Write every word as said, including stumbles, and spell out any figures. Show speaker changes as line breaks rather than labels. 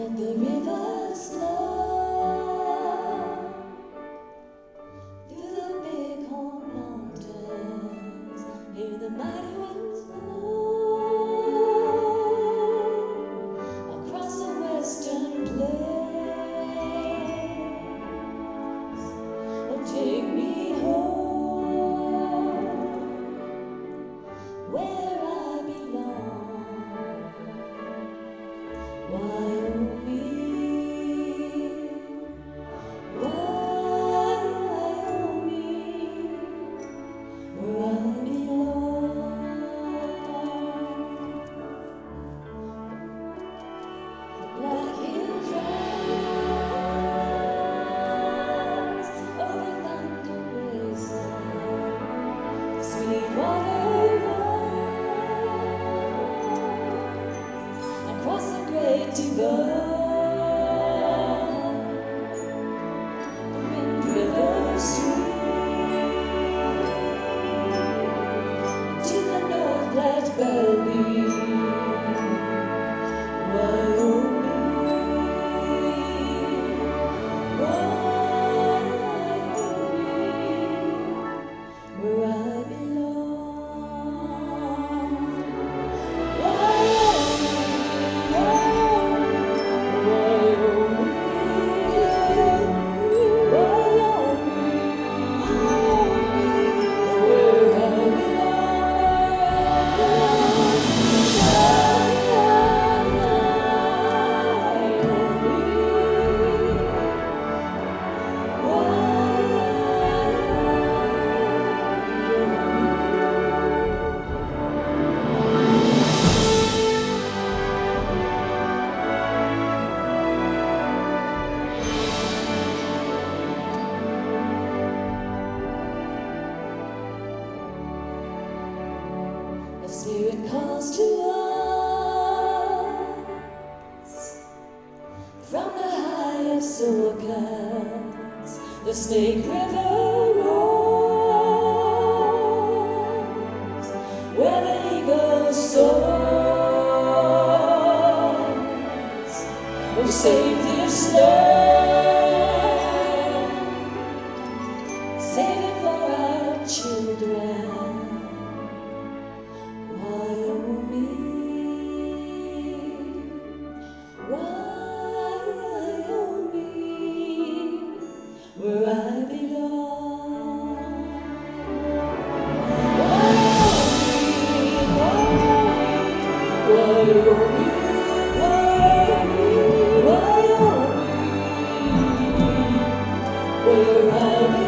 Let the rivers flow through the bighorn mountains. Hear the mighty winds blow across the western plains. Oh, take me home where I belong. Wyoming, Wyoming, where I belong. The Black Hills rise over Thunder Basin, the sweet water runs across the great divide. The Wind River sweet to the North Platte Valley. Wyoming, Wyoming, where I belong. The Spirit calls to us from the high of Silocats. The Snake River rolls where the eagle soars. Oh, save this land, save it for our children. Wyoming, Wyoming, where I belong. Wyoming, Wyoming, Wyoming, Wyoming, where I belong.